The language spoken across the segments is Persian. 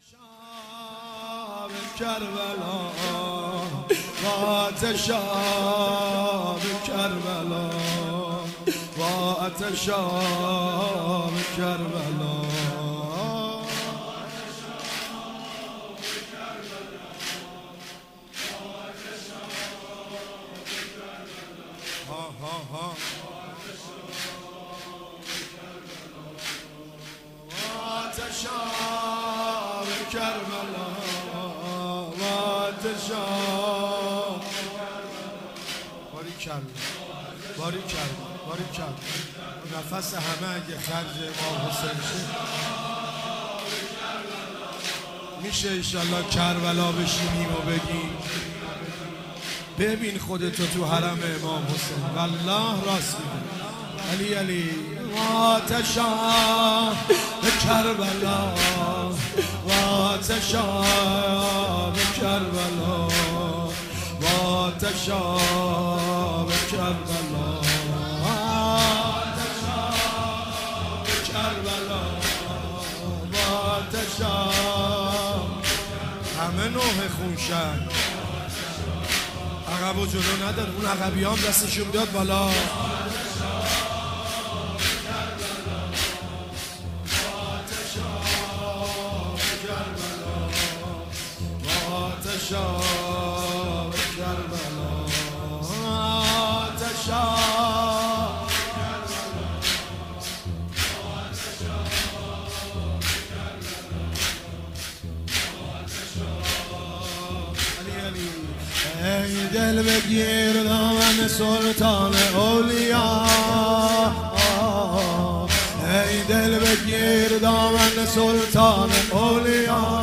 شام کربلا وات شام کربلا وات شام کربلا ها ها ها وات شام کربلا وات شام باریکلا باریکلا باریکلا نفس همه اگه خرج امام حسین شه میشه انشالله کربلا بشینیم و بگیم ببین خودتو تو حرم امام حسین والله راست میگه علی علی وات شام کربلا وات شام کربلا وات شام کربلا وات شام کربلا وات شام همه نوح خونشن عقب و جلو نداره اون عقبی هم دستشون بیاد بالا شام کربلا شام علی علی ای دل بگیر دامن سلطان اولیا ای دل بگیر دامن سلطان اولیا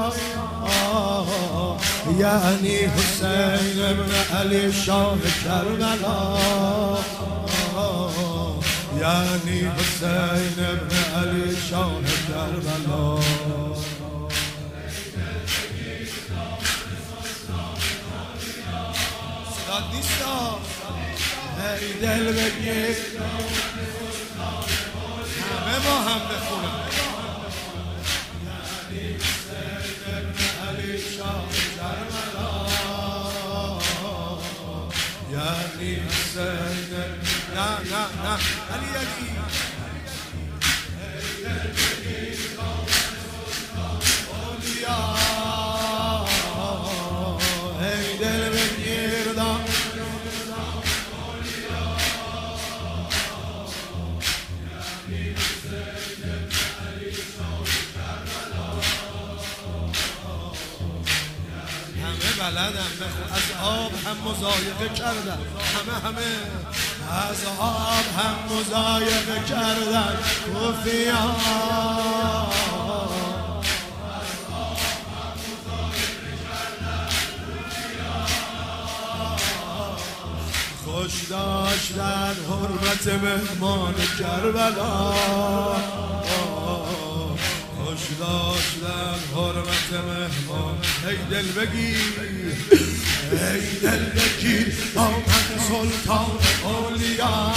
یعنی حسین ابن علی شاه کربلا یعنی حسین ابن علی شاه کربلا صدات نیست ای دل بگیر همه با هم بخونم یعنی حسین ابن علی شاه یعنی حسین نه نه نه علی علی اولیا ای دل بگیر دام یعنی حسین علی شاه کربلا همه بلدم بخون از آب هم مضایقه کردن همه از آب هم مضایقه کردن کوفیا خوش داشتن حرمت مهمان کربلا خوش داشتن حرمت مهمان ای دل بگیر ای دل بگیر دامن سلطان اولیا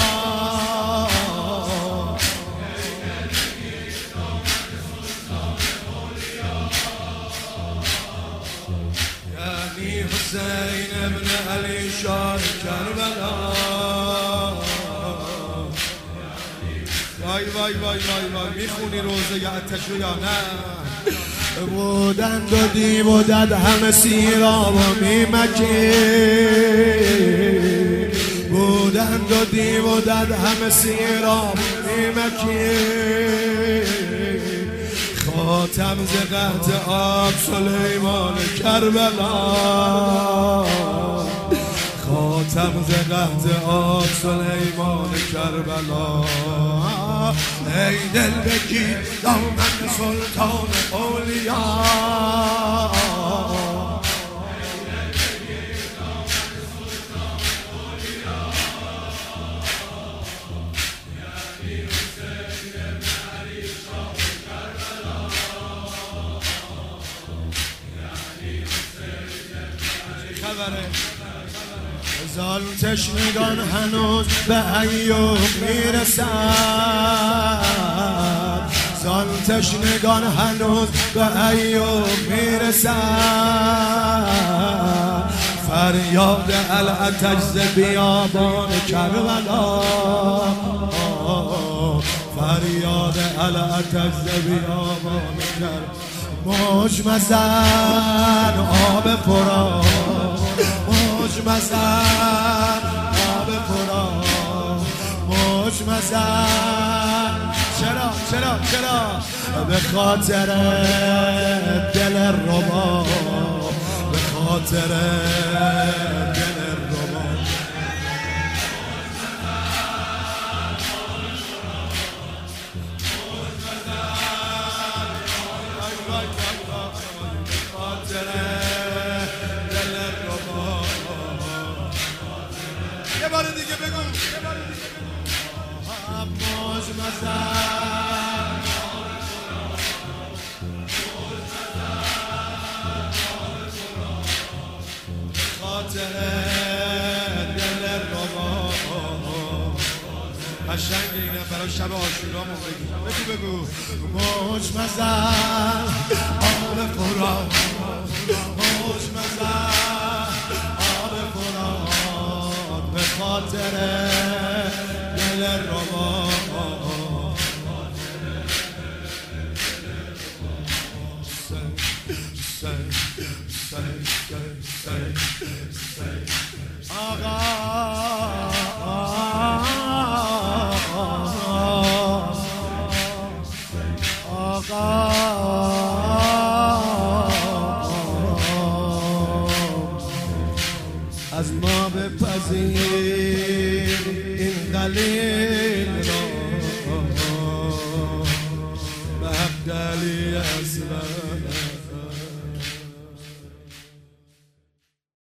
یعنی حسین ابن علی شاه کربلا وای وای وای وای وای میخونی روزه آتشو یا نه بودند و دی بودند همه سیراب و میمکی بودند و دی بودند همه سیراب و میمکی خاتم ز قحط آب سلیمان کربلا خاتم ز قحط آب سلیمان کربلا ای دل بگیر دامن سلطان اولیا خبره زال تشنگان هنوز به ایوب میرسد زان تشنگان هنوز به ایوب میرسن فریاد العطش ز بیابان کربلا فریاد العطش ز بیابان کربلا موج مزن آب فرات موج مزن آب فرات موج مزن چرا به خاطر دل ربا به خاطر دل ربا یه بار دیگه بگو موج مزن خاطر دل ربا قشنگ اینه برای شب عاشورامون بگو موج مزن آب فرات موج مزن آب فرات به خاطر دل ربا آقا از ما بپذیر این قلیل را به حق علی اصلا